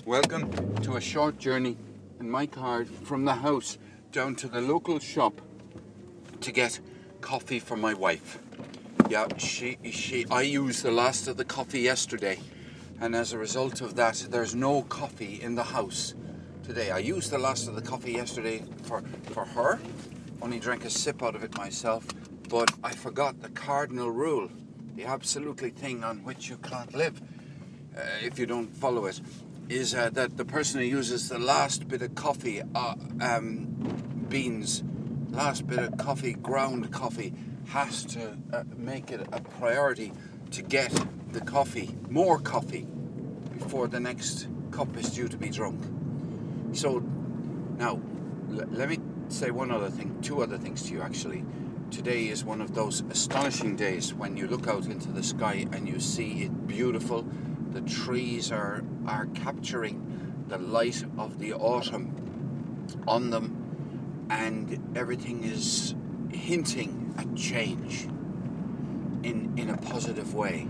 Welcome to a short journey in my car from the house down to the local shop to get coffee for my wife. Yeah, I used the last of the coffee yesterday, and as a result of that, there's no coffee in the house today. I used the last of the coffee yesterday for her, only drank a sip out of it myself, but I forgot the cardinal rule, the absolutely thing on which you can't live if you don't follow it, is that the person who uses the last bit of coffee, beans, last bit of coffee, ground coffee, has to make it a priority to get the coffee, more coffee, before the next cup is due to be drunk. So, now, let me say two other things to you actually. Today is one of those astonishing days when you look out into the sky and you see it beautiful. The trees are capturing the light of the autumn on them, and everything is hinting at change in a positive way.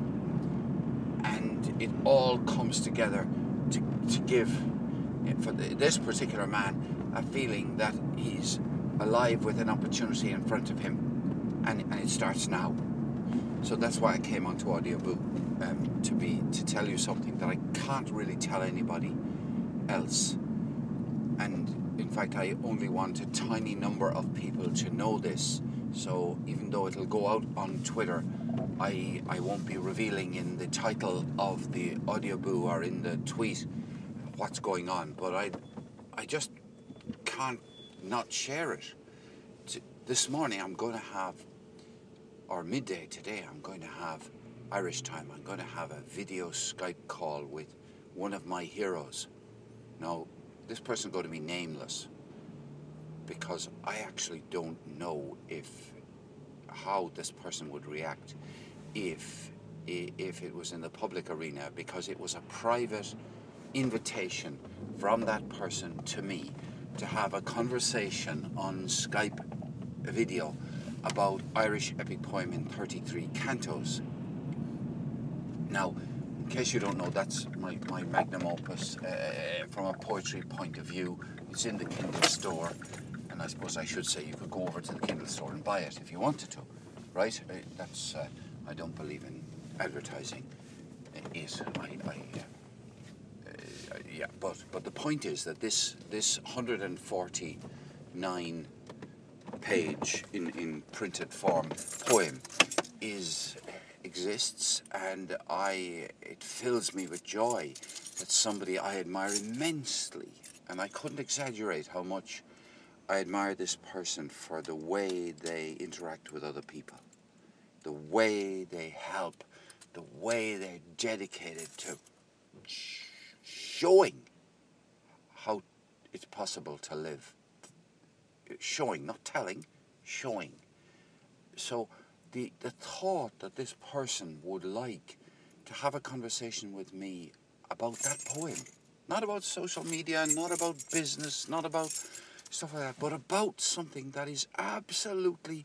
And it all comes together to give, for this particular man, a feeling that he's alive with an opportunity in front of him, and it starts now. So that's why I came onto Audioboo, to tell you something that I can't really tell anybody else. And in fact, I only want a tiny number of people to know this. So even though it'll go out on Twitter, I won't be revealing in the title of the Audioboo or in the tweet what's going on. But I just can't not share it. This morning I'm going to have, or midday today, I'm going to have Irish time. I'm going to have a video Skype call with one of my heroes. Now, this person's going to be nameless because I actually don't know how this person would react if it was in the public arena, because it was a private invitation from that person to me to have a conversation on Skype video about Irish epic poem in 33 cantos. Now, in case you don't know, that's my magnum opus from a poetry point of view. It's in the Kindle store, and I suppose I should say you could go over to the Kindle store and buy it if you wanted to, right? That's I don't believe in advertising it. Yeah, but the point is that this 149 page in printed form poem exists, and it fills me with joy that somebody I admire immensely, and I couldn't exaggerate how much I admire this person for the way they interact with other people, the way they help, the way they're dedicated to showing how it's possible to live. Showing, not telling, showing. So the thought that this person would like to have a conversation with me about that poem, not about social media, not about business, not about stuff like that, but about something that is absolutely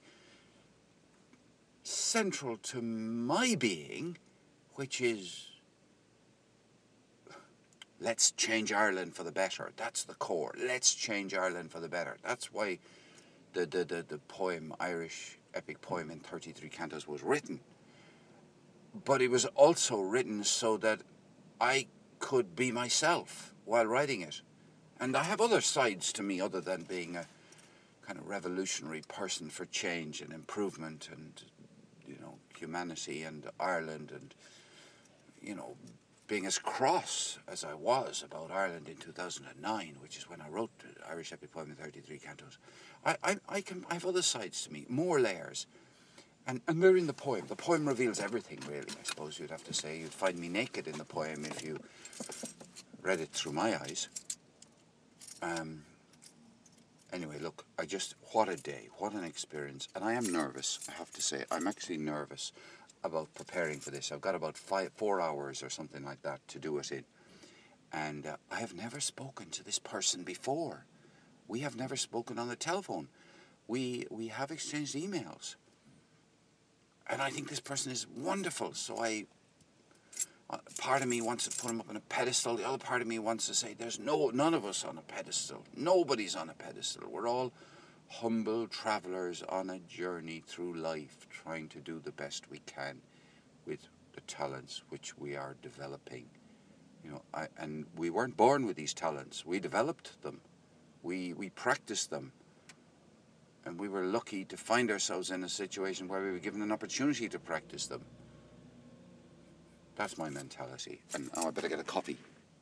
central to my being, which is, let's change Ireland for the better. That's the core. Let's change Ireland for the better. That's why the poem, Irish epic poem in 33 cantos, was written. But it was also written so that I could be myself while writing it. And I have other sides to me other than being a kind of revolutionary person for change and improvement and, humanity and Ireland and, being as cross as I was about Ireland in 2009, which is when I wrote the Irish epic poem in 33 cantos. I have other sides to me, more layers, and they're in the poem. The poem reveals everything, really, I suppose you'd have to say. You'd find me naked in the poem if you read it through my eyes. Anyway, look, what a day, what an experience, and I am nervous, I have to say. I'm actually nervous about preparing for this. I've got about 4 hours or something like that to do it in, and I have never spoken to this person before. We have never spoken on the telephone. We have exchanged emails. And I think this person is wonderful, so Part of me wants to put him up on a pedestal. The other part of me wants to say, there's none of us on a pedestal. Nobody's on a pedestal. We're all humble travellers on a journey through life, trying to do the best we can with the talents which we are developing. And we weren't born with these talents. We developed them. We practiced them. And we were lucky to find ourselves in a situation where we were given an opportunity to practice them. That's my mentality. And I better get a coffee.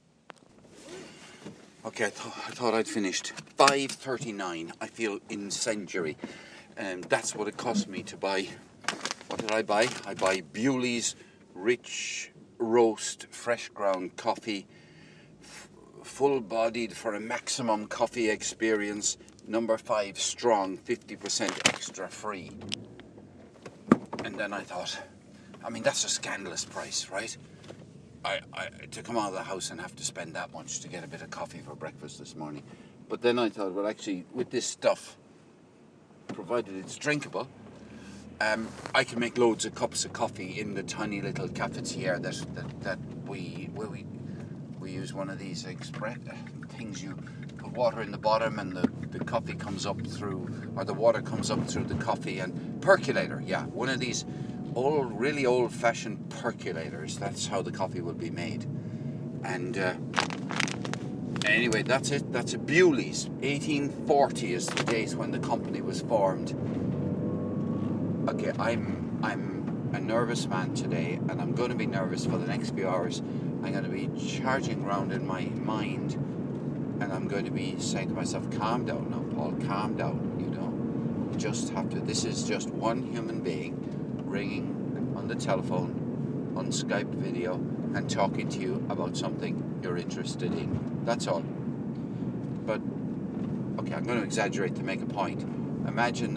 Okay, I thought I'd finished. 5:39. I feel incendiary. And that's what it cost me to buy. What did I buy? I buy Bewley's Rich Roast Fresh Ground Coffee. Full-bodied for a maximum coffee experience. Number 5 strong, 50% extra free. And then I thought, that's a scandalous price, right? I to come out of the house and have to spend that much to get a bit of coffee for breakfast this morning. But then I thought, well, actually, with this stuff, provided it's drinkable, I can make loads of cups of coffee in the tiny little cafetiere that we use one of these express things. You put water in the bottom and the coffee comes up through, or the water comes up through the coffee, and percolator, yeah, one of these really old-fashioned percolators. That's how the coffee will be made. And anyway, that's it. That's a Bewley's. 1840 is the date when the company was formed. Okay, I'm a nervous man today, and I'm going to be nervous for the next few hours. I'm going to be charging around in my mind, and I'm going to be saying to myself, calm down now, Paul, calm down, You just have to, this is just one human being ringing on the telephone, on Skype video, and talking to you about something you're interested in. That's all. But, okay, I'm going to exaggerate to make a point. Imagine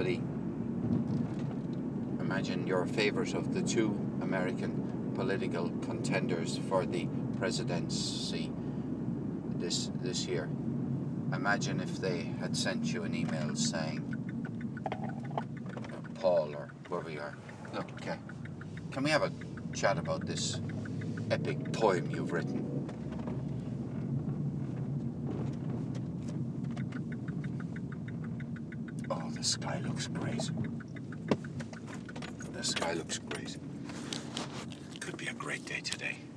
you're a favourite of the 2 American political contenders for the presidency this year. Imagine if they had sent you an email saying, Paul, or whoever you are, look, okay, can we have a chat about this epic poem you've written? Oh, the sky looks great. The sky looks great. Could be a great day today.